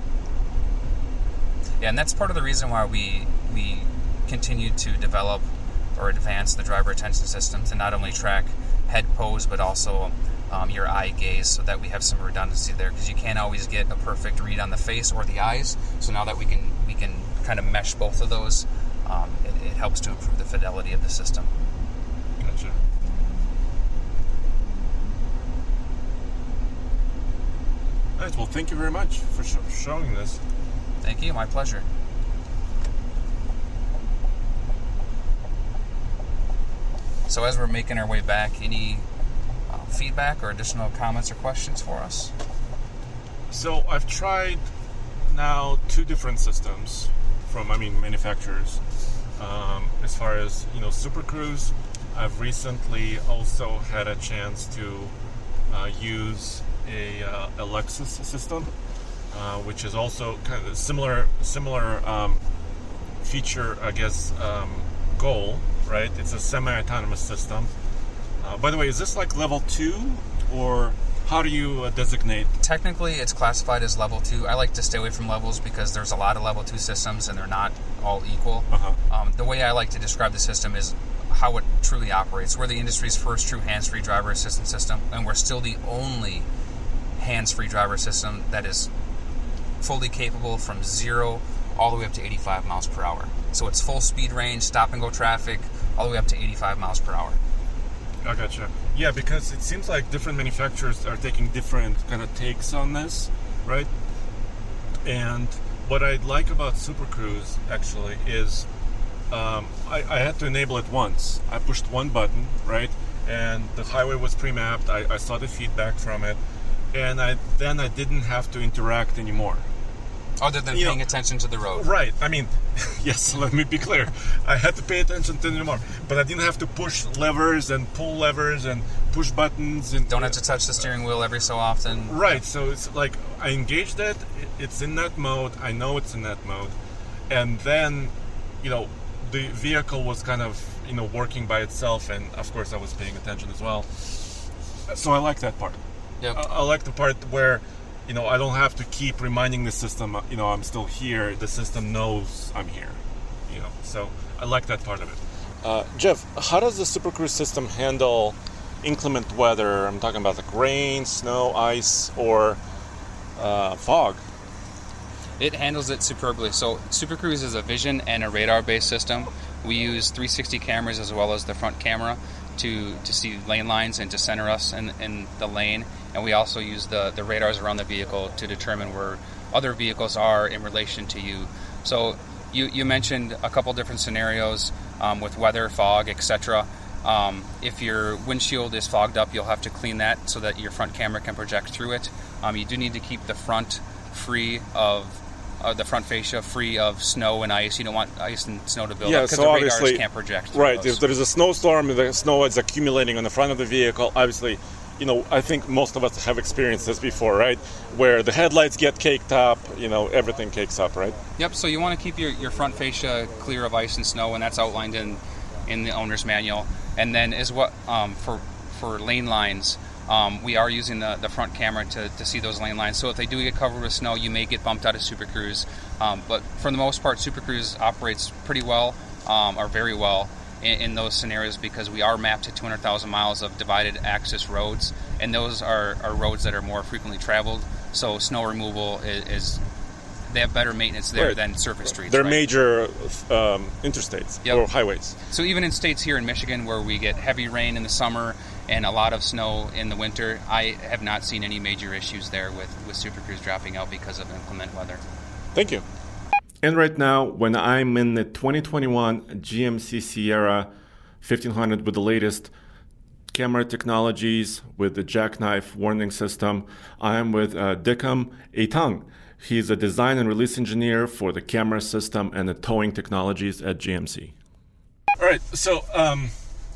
[SPEAKER 5] Yeah, and that's part of the reason why we we continue to develop or advance the driver attention system to not only track head pose but also um, your eye gaze, so that we have some redundancy there, because you can't always get a perfect read on the face or the eyes. So now that we can we can kind of mesh both of those, um, it, it helps to improve the fidelity of the system.
[SPEAKER 3] Gotcha. Nice. Well, thank you very much for sh- showing this.
[SPEAKER 5] Thank you. My pleasure. So as we're making our way back, any uh, feedback or additional comments or questions for us?
[SPEAKER 3] So I've tried now two different systems from, I mean, manufacturers. Um, as far as, you know, Super Cruise, I've recently also had a chance to uh, use a, uh, a Lexus system, uh, which is also kind of similar, similar um, feature, I guess, um, goal, right? It's a semi-autonomous system. Uh, by the way, is this like level two, or how do you uh, designate?
[SPEAKER 5] Technically, it's classified as level two. I like to stay away from levels because there's a lot of level two systems and they're not all equal. Uh-huh. Um, the way I like to describe the system is how it truly operates. We're the industry's first true hands-free driver assistance system, and we're still the only hands-free driver system that is fully capable from zero all the way up to eighty-five miles per hour. So it's full speed range, stop and go traffic, all the way up to eighty-five miles per hour.
[SPEAKER 3] I gotcha. Yeah, because it seems like different manufacturers are taking different kind of takes on this, right? And what I like about Super Cruise, actually, is um, I, I had to enable it once. I pushed one button, right? And the highway was pre-mapped. I, I saw the feedback from it. And I then I didn't have to interact anymore.
[SPEAKER 5] Other than you paying know, attention to the road.
[SPEAKER 3] Right. I mean, yes, let me be clear. I had to pay attention to it anymore. But I didn't have to push levers and pull levers and push buttons. And
[SPEAKER 5] don't have to touch the steering wheel every so often.
[SPEAKER 3] Right. So it's like I engaged it. It's in that mode. I know it's in that mode. And then, you know, the vehicle was kind of, you know, working by itself. And, of course, I was paying attention as well. So I like that part.
[SPEAKER 5] Yep.
[SPEAKER 3] I, I like the part where, you know, I don't have to keep reminding the system, you know, I'm still here. The system knows I'm here, you know. So I like that part of it. Uh, Jeff, how does the Super Cruise system handle inclement weather? I'm talking about like rain, snow, ice, or uh, fog.
[SPEAKER 5] It handles it superbly. So Super Cruise is a vision and a radar-based system, We use three sixty cameras as well as the front camera to, to see lane lines and to center us in, in the lane. And we also use the, the radars around the vehicle to determine where other vehicles are in relation to you. So you, you mentioned a couple different scenarios um, with weather, fog, et cetera. Um, if your windshield is fogged up, you'll have to clean that so that your front camera can project through it. Um, you do need to keep the front free of uh, the front fascia free of snow and ice. You don't want ice and snow to build
[SPEAKER 3] Yeah,
[SPEAKER 5] up because
[SPEAKER 3] so
[SPEAKER 5] the
[SPEAKER 3] obviously-
[SPEAKER 5] radars can't project through
[SPEAKER 3] Right.
[SPEAKER 5] those.
[SPEAKER 3] If there is a snowstorm and the snow is accumulating on the front of the vehicle, obviously, you know, I think most of us have experienced this before, right? Where the headlights get caked up, you know, everything cakes up, right?
[SPEAKER 5] Yep, so you want to keep your, your front fascia clear of ice and snow, and that's outlined in, in the owner's manual. And then is what um, for for lane lines, um, we are using the, the front camera to, to see those lane lines. So if they do get covered with snow, you may get bumped out of Super Cruise. Um, but for the most part, Super Cruise operates pretty well, um, or very well, in, in those scenarios because we are mapped to two hundred thousand miles of divided access roads, and those are, are roads that are more frequently traveled. So snow removal is, is they have better maintenance there
[SPEAKER 3] Right.
[SPEAKER 5] than surface streets.
[SPEAKER 3] They're
[SPEAKER 5] right?
[SPEAKER 3] major um, interstates
[SPEAKER 5] Yep.
[SPEAKER 3] or highways.
[SPEAKER 5] So even in states here in Michigan where we get heavy rain in the summer and a lot of snow in the winter, I have not seen any major issues there with, with Super Cruise dropping out because of inclement weather.
[SPEAKER 3] Thank you.
[SPEAKER 1] And right now, when I'm in the twenty twenty-one G M C Sierra fifteen hundred with the latest camera technologies with the jackknife warning system, I'm with uh, Dickham Eitang. He's a design and release engineer for the camera system and the towing technologies at G M C.
[SPEAKER 3] All right, so um,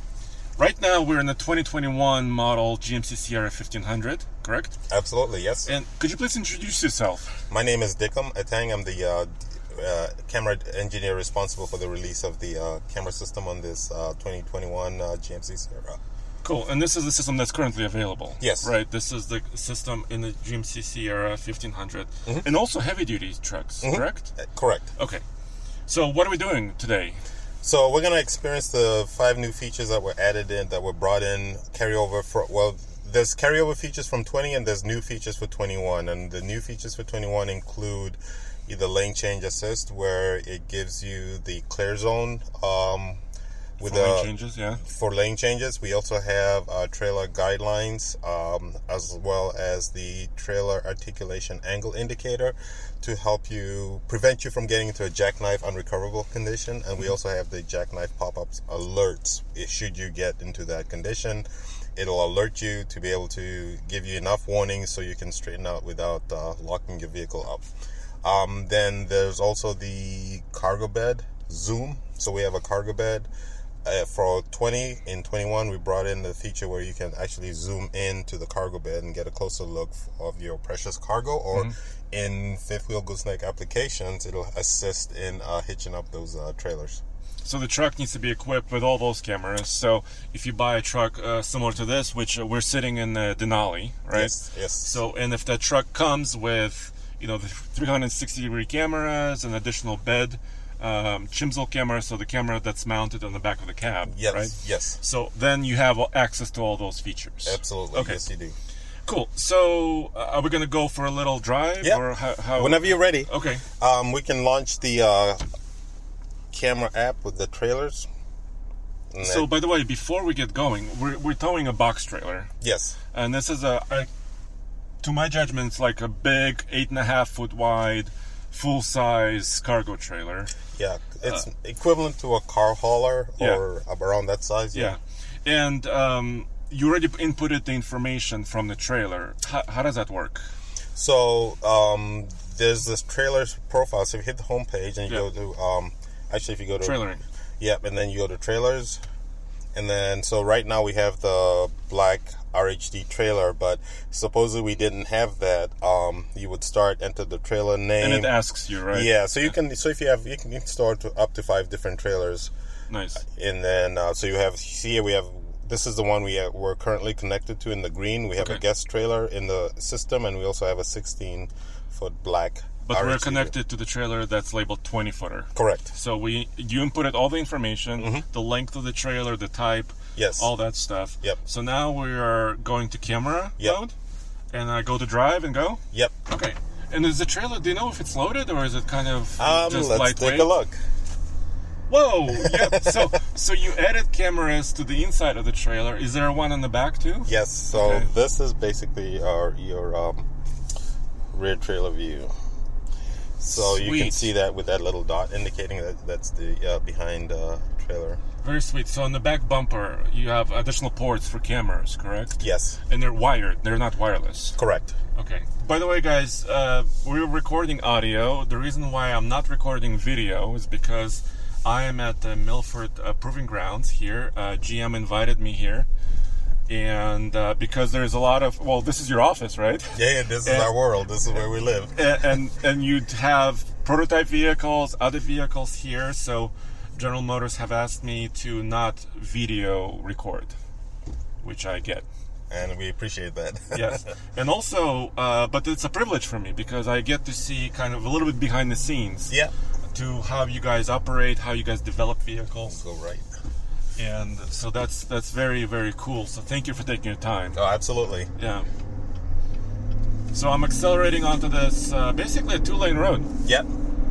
[SPEAKER 3] right now we're in the twenty twenty-one model G M C Sierra fifteen hundred, correct?
[SPEAKER 6] Absolutely, yes.
[SPEAKER 3] And could you please introduce yourself?
[SPEAKER 6] My name is Dickham Etang. I'm the uh, uh, camera engineer responsible for the release of the uh, camera system on this uh, twenty twenty-one uh, G M C Sierra.
[SPEAKER 3] Cool, and this is the system that's currently available.
[SPEAKER 6] Yes.
[SPEAKER 3] Right, this is the system in the G M C Sierra fifteen hundred,
[SPEAKER 6] Mhm.
[SPEAKER 3] and also heavy-duty trucks,
[SPEAKER 6] Mhm.
[SPEAKER 3] correct?
[SPEAKER 6] Uh, correct.
[SPEAKER 3] Okay, so what are we doing today?
[SPEAKER 6] So we're going to experience the five new features that were added in, that were brought in, carryover for, well, there's carryover features from twenty and there's new features for twenty-one. And the new features for twenty-one include either lane change assist, where it gives you the clear zone um, with
[SPEAKER 3] For lane
[SPEAKER 6] a,
[SPEAKER 3] changes, yeah.
[SPEAKER 6] for lane changes. We also have uh, trailer guidelines, um, as well as the trailer articulation angle indicator to help you prevent you from getting into a jackknife unrecoverable condition. And we also have the jackknife pop-ups alerts. Should you get into that condition, it'll alert you to be able to give you enough warnings so you can straighten out without uh, locking your vehicle up. Um, then there's also the cargo bed zoom. So we have a cargo bed. Uh, for twenty in twenty-one, we brought in the feature where you can actually zoom into the cargo bed and get a closer look of your precious cargo. Or
[SPEAKER 3] Mhm.
[SPEAKER 6] in fifth wheel gooseneck applications, it'll assist in uh, hitching up those uh, trailers.
[SPEAKER 3] So the truck needs to be equipped with all those cameras. So if you buy a truck uh, similar to this, which uh, we're sitting in the Denali, right?
[SPEAKER 6] Yes. Yes.
[SPEAKER 3] So, and if that truck comes with, you know, the three hundred sixty degree cameras, an additional bed, um, Chimsel camera, so the camera that's mounted on the back of the cab,
[SPEAKER 6] yes.
[SPEAKER 3] right?
[SPEAKER 6] Yes.
[SPEAKER 3] So then you have access to all those features.
[SPEAKER 6] Absolutely.
[SPEAKER 3] Okay.
[SPEAKER 6] Yes, you do.
[SPEAKER 3] Cool. So uh, are we going to go for a little drive?
[SPEAKER 6] Yeah.
[SPEAKER 3] Or how, how?
[SPEAKER 6] Whenever you're ready.
[SPEAKER 3] Okay.
[SPEAKER 6] Um, we can launch the uh, camera app with the trailers. And
[SPEAKER 3] So,
[SPEAKER 6] that-
[SPEAKER 3] by the way, before we get going, we're, we're towing a box trailer.
[SPEAKER 6] yes.
[SPEAKER 3] And this is a, a, to my judgment, it's like a big eight and a half foot wide, full size cargo trailer.
[SPEAKER 6] Yeah. It's equivalent to a car hauler
[SPEAKER 3] Uh, Yeah.
[SPEAKER 6] or around that size.
[SPEAKER 3] Yeah. And um, you already inputted the information from the trailer. How, how does that work?
[SPEAKER 6] So um, there's this trailer profile. So if you hit the home page and you
[SPEAKER 3] Yeah.
[SPEAKER 6] go to, um, actually, if you go to
[SPEAKER 3] Trailering.
[SPEAKER 6] Yep, and then you go to trailers, and then so right now we have the black R H D trailer, but supposedly we didn't have that. Um, you would start enter the trailer name,
[SPEAKER 3] And it asks you, right?
[SPEAKER 6] yeah. So you can, so if you have, you can store to up to five different trailers,
[SPEAKER 3] Nice.
[SPEAKER 6] and then uh, so you have. See here we have. This is the one we have, we're currently connected to in the green. We have
[SPEAKER 3] Okay.
[SPEAKER 6] a guest trailer in the system, and we also have a sixteen foot black.
[SPEAKER 3] But
[SPEAKER 6] R
[SPEAKER 3] we're
[SPEAKER 6] H D.
[SPEAKER 3] connected to the trailer that's labeled twenty footer.
[SPEAKER 6] Correct.
[SPEAKER 3] So we you inputted all the information,
[SPEAKER 6] Mhm.
[SPEAKER 3] the length of the trailer, the type,
[SPEAKER 6] Yes.
[SPEAKER 3] all that stuff.
[SPEAKER 6] Yep.
[SPEAKER 3] So now we are going to camera
[SPEAKER 6] Yep.
[SPEAKER 3] mode, and I go to drive and go.
[SPEAKER 6] Yep.
[SPEAKER 3] Okay. And is the trailer? Do you know if it's loaded or is it kind of
[SPEAKER 6] Um,
[SPEAKER 3] just
[SPEAKER 6] let's
[SPEAKER 3] lightweight?
[SPEAKER 6] take a look.
[SPEAKER 3] Whoa! Yeah. So, so you added cameras to the inside of the trailer. Is there one on the back too?
[SPEAKER 6] Yes. So
[SPEAKER 3] Okay.
[SPEAKER 6] this is basically our your um, rear trailer view. So you can
[SPEAKER 3] Sweet.
[SPEAKER 6] see that with that little dot indicating that that's the uh, behind uh, trailer.
[SPEAKER 3] Very sweet. So on the back bumper, you have additional ports for cameras, correct?
[SPEAKER 6] Yes.
[SPEAKER 3] And they're wired. They're not wireless.
[SPEAKER 6] Correct.
[SPEAKER 3] Okay. By the way, guys, uh, we're recording audio. The reason why I'm not recording video is because I am at the Milford uh, Proving Grounds here. Uh, G M invited me here. And uh, because there's a lot of, well, this is your office, right?
[SPEAKER 6] Yeah, this is
[SPEAKER 3] And-
[SPEAKER 6] our world. This is where we live.
[SPEAKER 3] and, and and you'd have prototype vehicles, other vehicles here. So General Motors have asked me to not video record, which I get.
[SPEAKER 6] And we appreciate that.
[SPEAKER 3] Yes, and also, uh, but it's a privilege for me because I get to see kind of a little bit behind the scenes
[SPEAKER 6] Yeah.
[SPEAKER 3] to how you guys operate, how you guys develop vehicles,
[SPEAKER 6] Go right.
[SPEAKER 3] and so that's that's very very cool. So thank you for taking your time.
[SPEAKER 6] Oh, absolutely.
[SPEAKER 3] Yeah. So I'm accelerating onto this uh, basically a two-lane road.
[SPEAKER 6] Yep.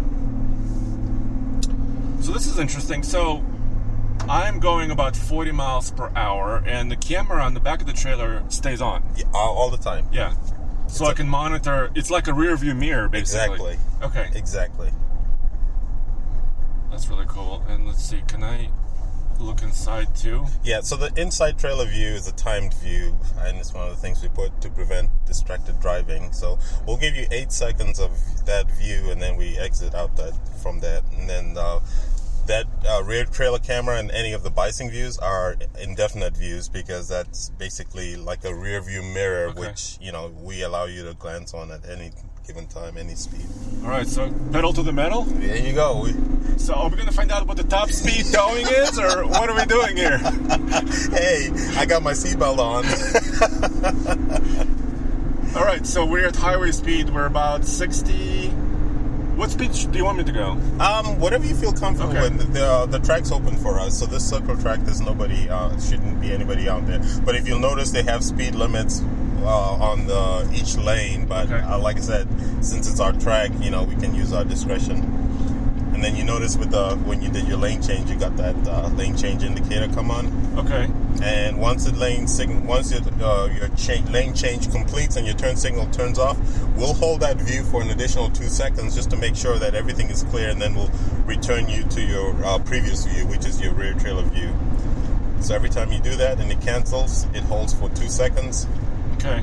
[SPEAKER 3] So this is interesting. So I'm going about forty miles per hour, and the camera on the back of the trailer stays on.
[SPEAKER 6] Yeah, all, all the time.
[SPEAKER 3] Yeah. So
[SPEAKER 6] It's
[SPEAKER 3] I
[SPEAKER 6] a-
[SPEAKER 3] can monitor. It's like a rear view mirror, basically.
[SPEAKER 6] Exactly.
[SPEAKER 3] Okay.
[SPEAKER 6] Exactly.
[SPEAKER 3] That's really cool. And let's see, can I look inside too?
[SPEAKER 6] Yeah, so the inside trailer view is a timed view, and it's one of the things we put to prevent distracted driving. So we'll give you eight seconds of that view, and then we exit out that from that. And then uh, that uh, rear trailer camera and any of the biasing views are indefinite views because that's basically like a rear view mirror,
[SPEAKER 3] Okay.
[SPEAKER 6] which, you know, we allow you to glance on at any given time, any speed.
[SPEAKER 3] All right, so pedal to the metal.
[SPEAKER 6] There you go. We,
[SPEAKER 3] So are we going to find out what the top speed towing is, or what are we doing here?
[SPEAKER 6] hey, I got my seatbelt on.
[SPEAKER 3] All right, so we're at highway speed. We're about sixty. What speed do you want me to go?
[SPEAKER 6] Um, whatever you feel comfortable
[SPEAKER 3] Okay.
[SPEAKER 6] with. The, uh, the track's open for us, so this circle track, there's nobody, uh, shouldn't be anybody out there. But if you'll notice, they have speed limits uh, on the, each lane. But
[SPEAKER 3] Okay.
[SPEAKER 6] uh, like I said, since it's our track, you know, we can use our discretion. And then you notice with the when you did your lane change, you got that uh, lane change indicator come on.
[SPEAKER 3] Okay.
[SPEAKER 6] And once the lane sig- once your, uh, your cha- lane change completes and your turn signal turns off, we'll hold that view for an additional two seconds just to make sure that everything is clear, and then we'll return you to your uh, previous view, which is your rear trailer view. So every time you do that and it cancels, it holds for two seconds.
[SPEAKER 3] Okay.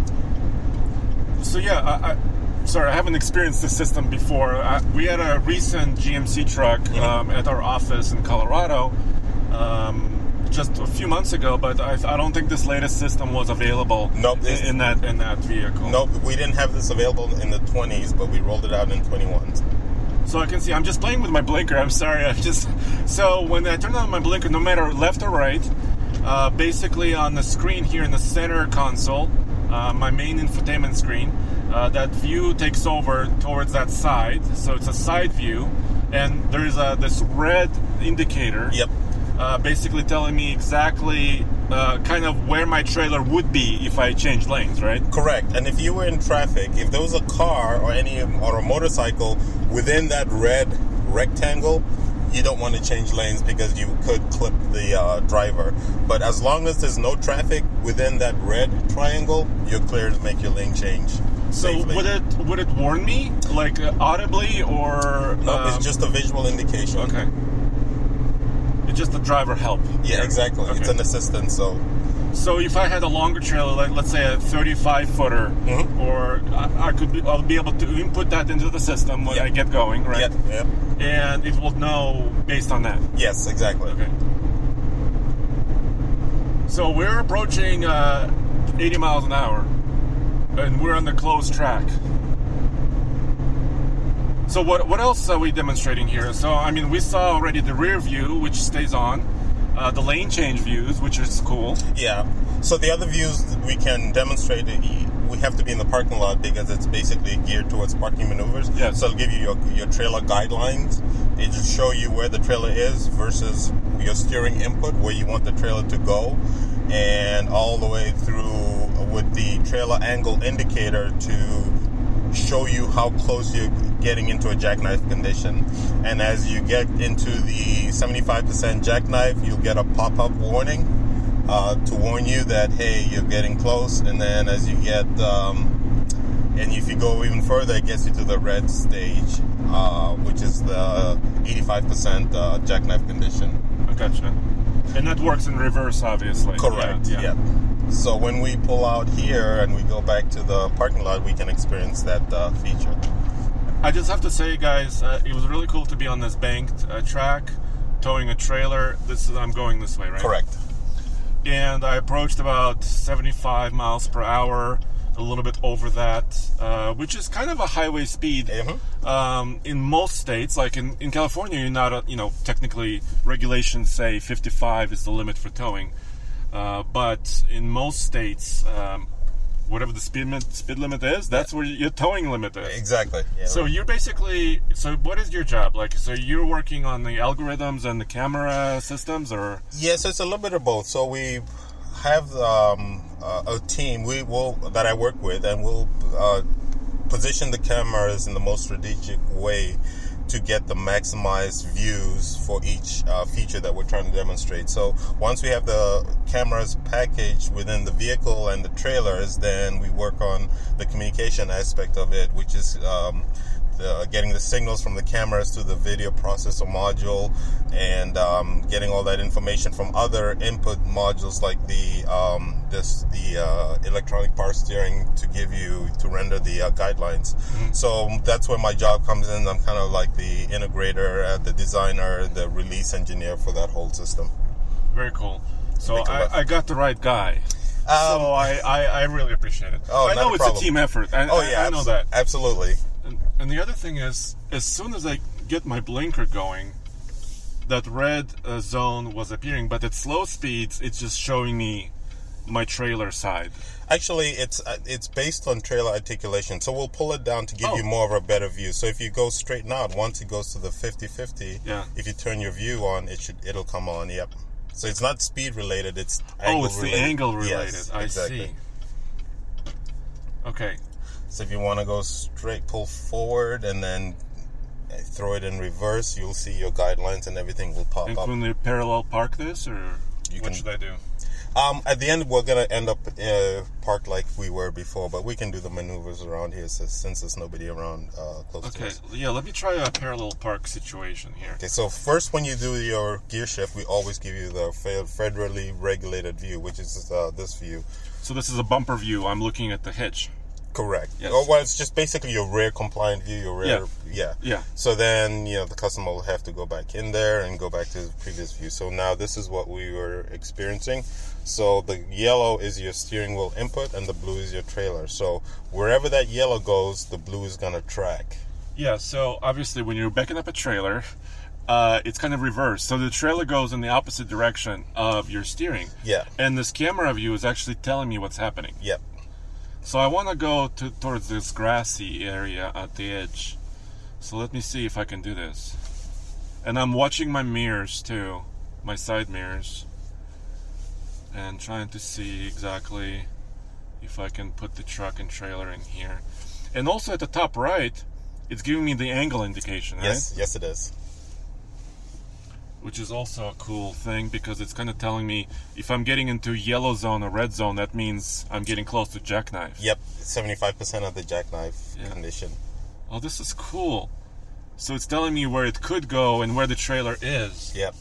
[SPEAKER 3] So yeah, I, I, sorry, I haven't experienced this system before. I, we had a recent G M C truck um, at our office in Colorado um, just a few months ago, but I, I don't think this latest system was available
[SPEAKER 6] Nope,
[SPEAKER 3] in,
[SPEAKER 6] it's-
[SPEAKER 3] in that in that vehicle.
[SPEAKER 6] Nope, we didn't have this available in the twenties, but we rolled it out in twenty-ones.
[SPEAKER 3] So I can see, I'm just playing with my blinker. I'm sorry. I just so when I turn on my blinker, no matter left or right, uh, basically on the screen here in the center console, uh, my main infotainment screen, uh, that view takes over towards that side. So it's a side view, and there's a, this red indicator.
[SPEAKER 6] Yep.
[SPEAKER 3] Uh, basically telling me exactly uh, kind of where my trailer would be if I changed lanes, right?
[SPEAKER 6] Correct. And if you were in traffic, if there was a car or any or a motorcycle within that red rectangle, you don't want to change lanes because you could clip the uh, driver. But as long as there's no traffic within that red triangle, you're clear to make your lane change
[SPEAKER 3] So
[SPEAKER 6] safely.
[SPEAKER 3] would it would it warn me like uh, audibly or?
[SPEAKER 6] No,
[SPEAKER 3] um,
[SPEAKER 6] it's just a visual indication.
[SPEAKER 3] okay. It's just the driver help.
[SPEAKER 6] Yeah, exactly.
[SPEAKER 3] Okay.
[SPEAKER 6] It's an assistant, so
[SPEAKER 3] So if I had a longer trailer, like let's say a thirty-five footer,
[SPEAKER 6] Mhm.
[SPEAKER 3] or I, I could be, I'll be able to input that into the system when
[SPEAKER 6] Yep.
[SPEAKER 3] I get going, right?
[SPEAKER 6] Yep, yep.
[SPEAKER 3] And it will know based on that.
[SPEAKER 6] Yes, exactly.
[SPEAKER 3] Okay. So we're approaching uh, eighty miles an hour, and we're on the closed track. So what what else are we demonstrating here? So I mean, we saw already the rear view, which stays on, uh, the lane change views, which is cool.
[SPEAKER 6] Yeah. So the other views that we can demonstrate, we have to be in the parking lot because it's basically geared towards parking maneuvers.
[SPEAKER 3] Yes.
[SPEAKER 6] So it'll give you your, your trailer guidelines. It'll show you where the trailer is versus your steering input, where you want the trailer to go, and all the way through with the trailer angle indicator to show you how close you're getting into a jackknife condition. And as you get into the seventy-five percent jackknife, you'll get a pop-up warning uh, to warn you that, hey, you're getting close. And then as you get, um, and if you go even further, it gets you to the red stage, uh, which is the eighty-five percent uh, jackknife condition.
[SPEAKER 3] I gotcha. And that works in reverse, obviously.
[SPEAKER 6] Correct, yeah.
[SPEAKER 3] yeah.
[SPEAKER 6] yeah. So when we pull out here and we go back to the parking lot, we can experience that uh, feature.
[SPEAKER 3] I just have to say, guys, uh, it was really cool to be on this banked uh, track, towing a trailer. This is I'm going this way, right?
[SPEAKER 6] Correct.
[SPEAKER 3] And I approached about seventy-five miles per hour, a little bit over that, uh, which is kind of a highway speed.
[SPEAKER 6] Mm-hmm.
[SPEAKER 3] Um, in most states, like in, in California, you're not, a, you know, technically regulations say fifty-five is the limit for towing. Uh, but in most states, um, whatever the speed limit, speed limit is, that's where your towing limit is.
[SPEAKER 6] Exactly. Yeah,
[SPEAKER 3] so
[SPEAKER 6] right.
[SPEAKER 3] you're basically, so what is your job? Like, so you're working on the algorithms and the camera systems, or?
[SPEAKER 6] Yeah, so it's a little bit of both. So we have um, uh, a team we will that I work with, and we'll uh, position the cameras in the most strategic way to get the maximized views for each uh, feature that we're trying to demonstrate. So once we have the cameras packaged within the vehicle and the trailers, then we work on the communication aspect of it, which is um, the, getting the signals from the cameras to the video processor module, and um, getting all that information from other input modules like the um, this the uh, electronic power steering to give you to render the uh, guidelines. Mm-hmm. So that's where my job comes in. I'm kind of like the integrator, uh, the designer, the release engineer for that whole system.
[SPEAKER 3] Very cool. So I, I got the right guy. Um, so I, I, I really appreciate it.
[SPEAKER 6] Oh,
[SPEAKER 3] I know
[SPEAKER 6] not a
[SPEAKER 3] it's
[SPEAKER 6] problem.
[SPEAKER 3] a team effort. I,
[SPEAKER 6] oh yeah,
[SPEAKER 3] I, I know
[SPEAKER 6] abso-
[SPEAKER 3] that.
[SPEAKER 6] Absolutely.
[SPEAKER 3] And, and the other thing is, as soon as I get my blinker going, that red uh, zone was appearing, but at slow speeds, it's just showing me my trailer side.
[SPEAKER 6] Actually, it's uh, it's based on trailer articulation, so we'll pull it down to give
[SPEAKER 3] oh.
[SPEAKER 6] you more of a better view. So if you go straight out, once it goes to the fifty-fifty,
[SPEAKER 3] yeah.
[SPEAKER 6] if you turn your view on, it should it'll come on. Yep. So it's not speed related; it's
[SPEAKER 3] oh,
[SPEAKER 6] angle
[SPEAKER 3] it's
[SPEAKER 6] related.
[SPEAKER 3] the angle related.
[SPEAKER 6] Yes,
[SPEAKER 3] I
[SPEAKER 6] exactly.
[SPEAKER 3] see. Okay.
[SPEAKER 6] So if you want to go straight, pull forward, and then throw it in reverse, you'll see your guidelines and everything will pop
[SPEAKER 3] and
[SPEAKER 6] up.
[SPEAKER 3] And can we parallel park this, or
[SPEAKER 6] you
[SPEAKER 3] what
[SPEAKER 6] can,
[SPEAKER 3] should I do?
[SPEAKER 6] Um, at the end, we're going to end up uh, parked like we were before, but we can do the maneuvers around here so, since there's nobody around uh, close
[SPEAKER 3] okay.
[SPEAKER 6] to us.
[SPEAKER 3] Okay, yeah, let me try a parallel park situation here.
[SPEAKER 6] Okay, so first when you do your gear shift, we always give you the federally regulated view, which is uh, this view.
[SPEAKER 3] So this is a bumper view. I'm looking at the hitch.
[SPEAKER 6] Correct.
[SPEAKER 3] Yes.
[SPEAKER 6] Oh, well, it's just basically your rear compliant view, your rear,
[SPEAKER 3] yeah.
[SPEAKER 6] yeah.
[SPEAKER 3] Yeah.
[SPEAKER 6] So then, you know, the customer will have to go back in there and go back to the previous view. So now this is what we were experiencing. So the yellow is your steering wheel input and the blue is your trailer. So wherever that yellow goes, the blue is going to track.
[SPEAKER 3] Yeah, so obviously when you're backing up a trailer, uh, it's kind of reversed. So the trailer goes in the opposite direction of your steering.
[SPEAKER 6] Yeah.
[SPEAKER 3] And this camera view is actually telling me what's happening.
[SPEAKER 6] Yep.
[SPEAKER 3] So I want to go to, towards this grassy area at the edge. So let me see if I can do this. And I'm watching my mirrors too, my side mirrors, and trying to see exactly if I can put the truck and trailer in here. And also at the top right, it's giving me the angle indication, right?
[SPEAKER 6] Yes, yes it is.
[SPEAKER 3] Which is also a cool thing because it's kind of telling me if I'm getting into yellow zone or red zone, that means I'm getting close to jackknife.
[SPEAKER 6] Yep, seventy-five percent of the jackknife yeah. condition.
[SPEAKER 3] Oh, this is cool. So it's telling me where it could go and where the trailer is.
[SPEAKER 6] Yep.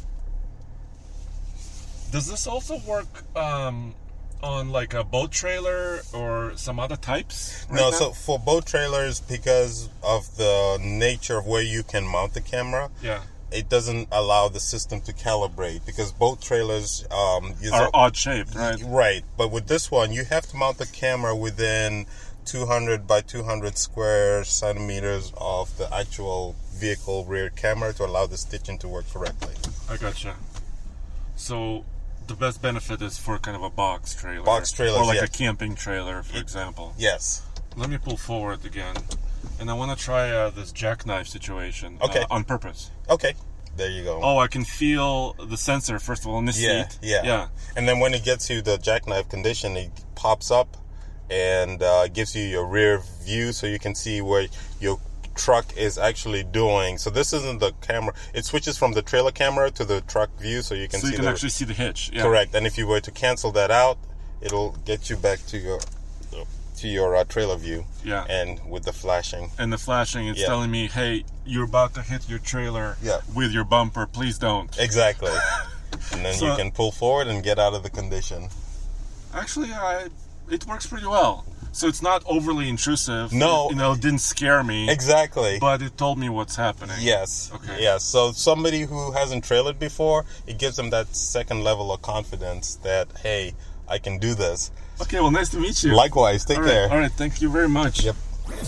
[SPEAKER 3] Does this also work um, on like a boat trailer or some other types? Right
[SPEAKER 6] no,
[SPEAKER 3] now?
[SPEAKER 6] so for boat trailers, because of the nature of where you can mount the camera,
[SPEAKER 3] yeah.
[SPEAKER 6] it doesn't allow the system to calibrate because boat trailers um,
[SPEAKER 3] are
[SPEAKER 6] a,
[SPEAKER 3] odd shaped, right?
[SPEAKER 6] Right, but with this one, you have to mount the camera within two hundred by two hundred square centimeters of the actual vehicle rear camera to allow the stitching to work correctly.
[SPEAKER 3] I gotcha. So the best benefit is for kind of a box trailer.
[SPEAKER 6] Box trailer,
[SPEAKER 3] or like
[SPEAKER 6] yeah.
[SPEAKER 3] a camping trailer, for example.
[SPEAKER 6] Yes.
[SPEAKER 3] Let me pull forward again. And I want to try uh, this jackknife situation
[SPEAKER 6] okay.
[SPEAKER 3] uh, on purpose.
[SPEAKER 6] Okay. There you go.
[SPEAKER 3] Oh, I can feel the sensor, first of all, in the
[SPEAKER 6] yeah,
[SPEAKER 3] seat.
[SPEAKER 6] Yeah,
[SPEAKER 3] yeah.
[SPEAKER 6] And then when it gets to the jackknife condition, it pops up, and uh, gives you your rear view so you can see where your truck is actually doing. So this isn't the camera. It switches from the trailer camera to the truck view so you can
[SPEAKER 3] so
[SPEAKER 6] see
[SPEAKER 3] you can
[SPEAKER 6] the,
[SPEAKER 3] actually see the hitch. Yeah.
[SPEAKER 6] Correct. And if you were to cancel that out, it'll get you back to your to your uh, trailer view.
[SPEAKER 3] Yeah.
[SPEAKER 6] And with the flashing.
[SPEAKER 3] And the flashing, it's
[SPEAKER 6] yeah.
[SPEAKER 3] telling me, hey, you're about to hit your trailer
[SPEAKER 6] yeah.
[SPEAKER 3] with your bumper. Please don't.
[SPEAKER 6] Exactly. And then so, you can pull forward and get out of the condition.
[SPEAKER 3] Actually, I, it works pretty well. So it's not overly intrusive.
[SPEAKER 6] No.
[SPEAKER 3] It, you know, it didn't scare me.
[SPEAKER 6] Exactly.
[SPEAKER 3] But it told me what's happening.
[SPEAKER 6] Yes.
[SPEAKER 3] Okay.
[SPEAKER 6] Yes. So somebody who hasn't trailered before, it gives them that second level of confidence that, hey, I can do this.
[SPEAKER 3] Okay, well, nice to meet you.
[SPEAKER 6] Likewise. Take
[SPEAKER 3] all right,
[SPEAKER 6] care.
[SPEAKER 3] All right. Thank you very much.
[SPEAKER 6] Yep.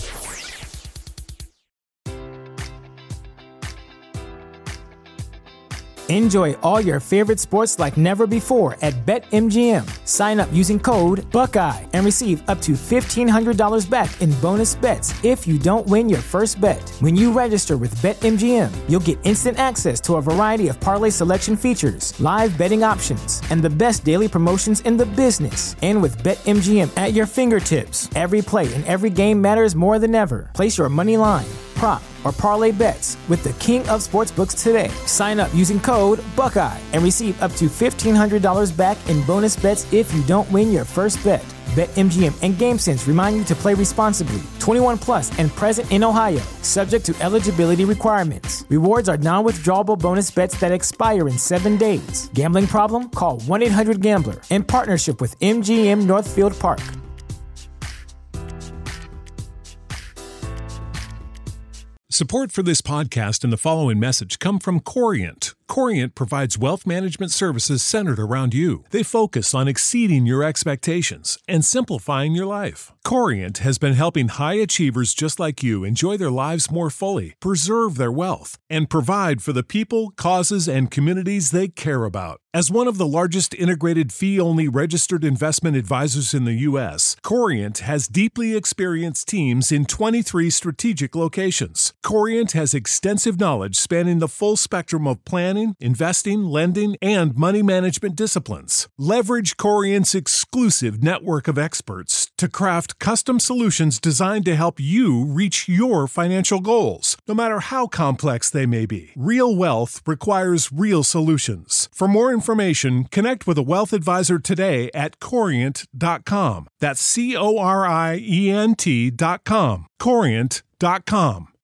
[SPEAKER 2] Enjoy all your favorite sports like never before at BetMGM. Sign up using code Buckeye and receive up to fifteen hundred dollars back in bonus bets if you don't win your first bet. When you register with BetMGM, you'll get instant access to a variety of parlay selection features, live betting options, and the best daily promotions in the business. And with BetMGM at your fingertips, every play and every game matters more than ever. Place your money line, prop, or parlay bets with the king of sportsbooks today. Sign up using code Buckeye and receive up to fifteen hundred dollars back in bonus bets if you don't win your first bet. BetMGM and GameSense remind you to play responsibly. twenty-one plus and present in Ohio, subject to eligibility requirements. Rewards are non-withdrawable bonus bets that expire in seven days. Gambling problem? Call one eight hundred gambler in partnership with M G M Northfield Park.
[SPEAKER 7] Support for this podcast and the following message come from Corient. Corient provides wealth management services centered around you. They focus on exceeding your expectations and simplifying your life. Corient has been helping high achievers just like you enjoy their lives more fully, preserve their wealth, and provide for the people, causes, and communities they care about. As one of the largest integrated fee-only registered investment advisors in the U S, Corient has deeply experienced teams in twenty-three strategic locations. Corient has extensive knowledge spanning the full spectrum of planning, investing, lending, and money management disciplines. Leverage Corient's exclusive network of experts to craft custom solutions designed to help you reach your financial goals, no matter how complex they may be. Real wealth requires real solutions. For more information, connect with a wealth advisor today at corient dot com. That's C O R I E N T dot com. corient dot com.